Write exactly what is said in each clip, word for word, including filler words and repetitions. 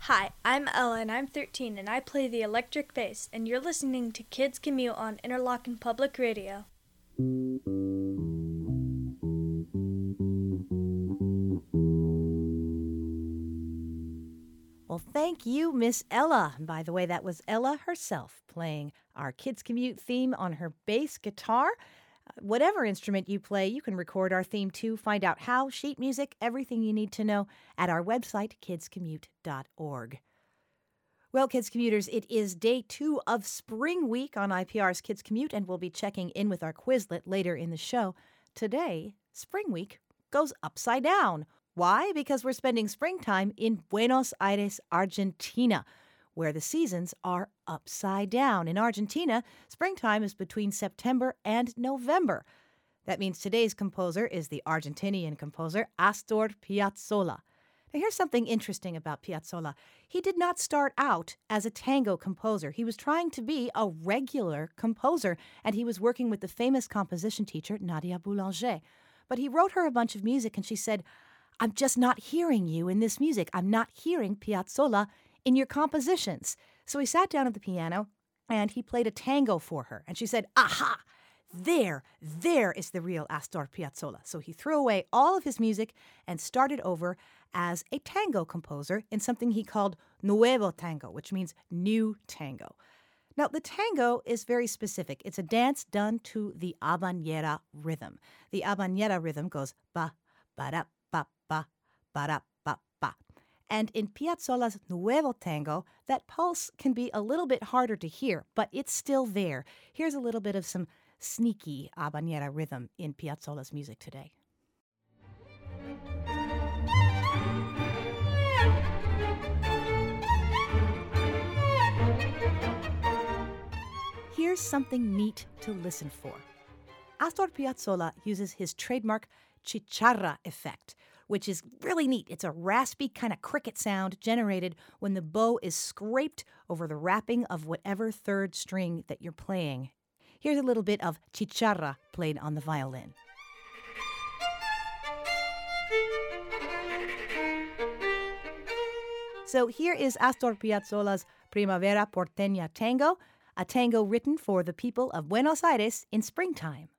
Hi, I'm Ella and I'm thirteen and I play the electric bass, and you're listening to Kids Commute on Interlochen Public Radio. Well, thank you, Miss Ella. And by the way, that was Ella herself playing our Kids Commute theme on her bass guitar. Whatever instrument you play, you can record our theme too. Find out how, sheet music, everything you need to know at our website, kids commute dot org. Well, Kids Commuters, it is day two of Spring Week on I P R's Kids Commute, and we'll be checking in with our Quizlet later in the show. Today, Spring Week goes upside down. Why? Because we're spending springtime in Buenos Aires, Argentina, where the seasons are upside down. In Argentina, springtime is between September and November. That means today's composer is the Argentinian composer Astor Piazzolla. Now, here's something interesting about Piazzolla. He did not start out as a tango composer. He was trying to be a regular composer, and he was working with the famous composition teacher, Nadia Boulanger. But he wrote her a bunch of music, and she said, I'm just not hearing you in this music. I'm not hearing Piazzolla in your compositions. So he sat down at the piano and he played a tango for her. And she said, aha, there, there is the real Astor Piazzolla. So he threw away all of his music and started over as a tango composer in something he called Nuevo Tango, which means new tango. Now, the tango is very specific. It's a dance done to the habanera rhythm. The habanera rhythm goes ba, ba-da, ba, ba, ba-da, ba, ba. And in Piazzolla's Nuevo Tango, that pulse can be a little bit harder to hear, but it's still there. Here's a little bit of some sneaky habanera rhythm in Piazzolla's music today. Here's something neat to listen for. Astor Piazzolla uses his trademark chicharra effect, which is really neat. It's a raspy kind of cricket sound generated when the bow is scraped over the wrapping of whatever third string that you're playing. Here's a little bit of chicharra played on the violin. So here is Astor Piazzolla's Primavera Porteña Tango, a tango written for the people of Buenos Aires in springtime.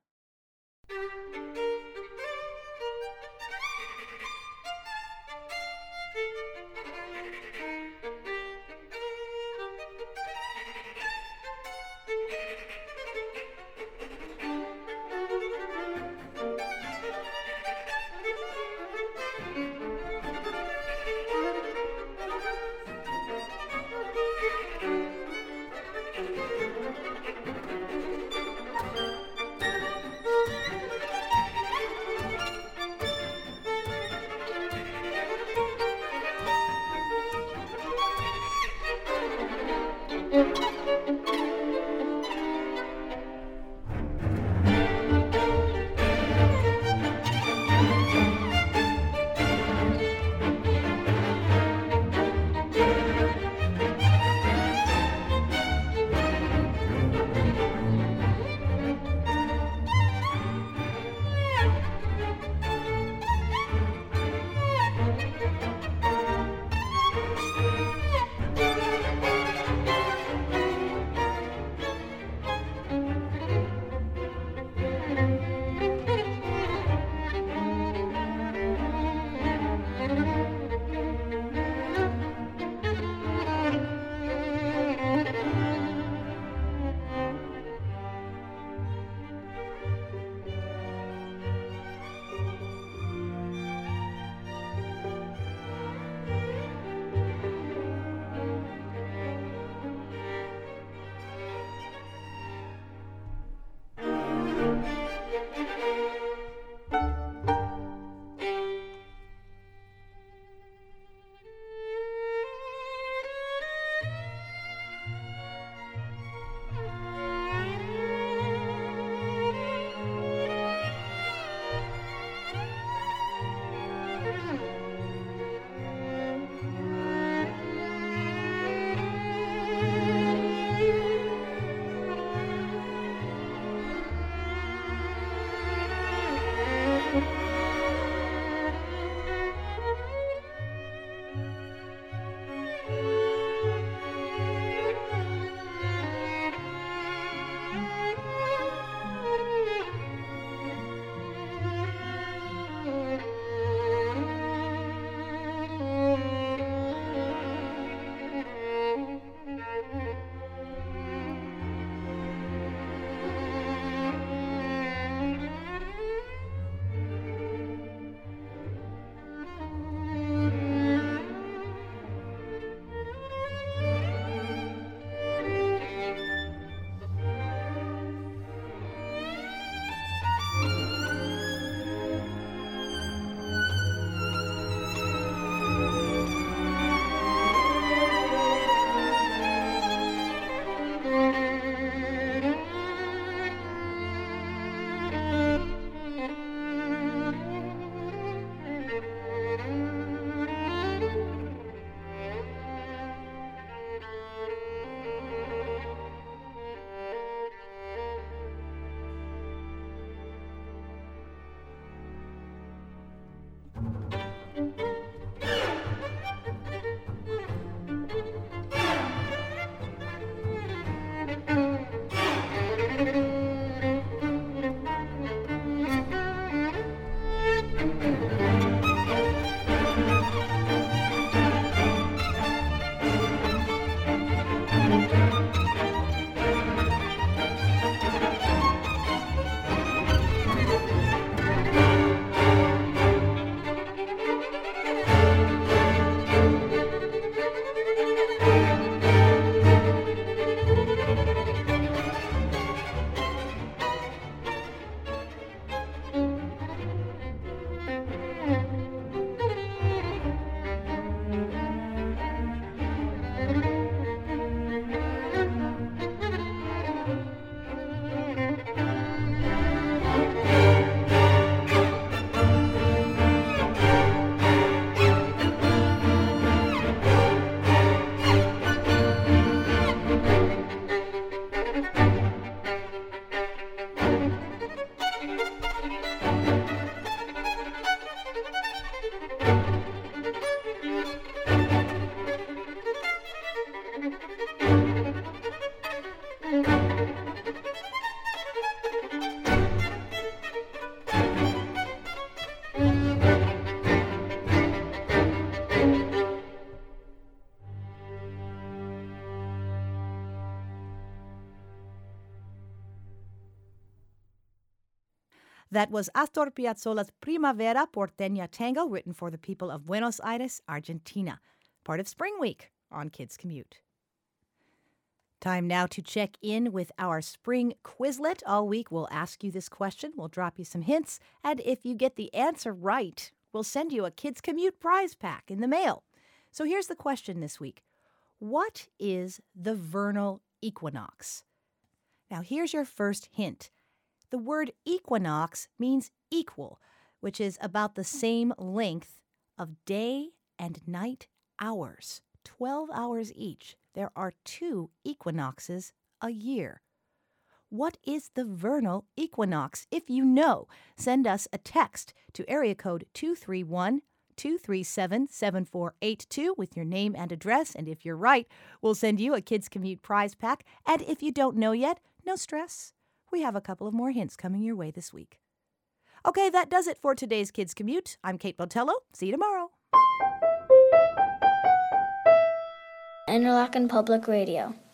That was Astor Piazzolla's Primavera Porteña Tango, written for the people of Buenos Aires, Argentina, part of Spring Week on Kids Commute. Time now to check in with our spring Quizlet. All week we'll ask you this question, we'll drop you some hints, and if you get the answer right, we'll send you a Kids Commute prize pack in the mail. So here's the question this week. What is the vernal equinox? Now here's your first hint. The word equinox means equal, which is about the same length of day and night hours, twelve hours each. There are two equinoxes a year. What is the vernal equinox? If you know, send us a text to area code two three one, two three seven, seven four eight two with your name and address. And if you're right, we'll send you a Kids Commute prize pack. And if you don't know yet, no stress. We have a couple of more hints coming your way this week. Okay, that does it for today's Kids Commute. I'm Kate Botello. See you tomorrow. Interlochen Public Radio.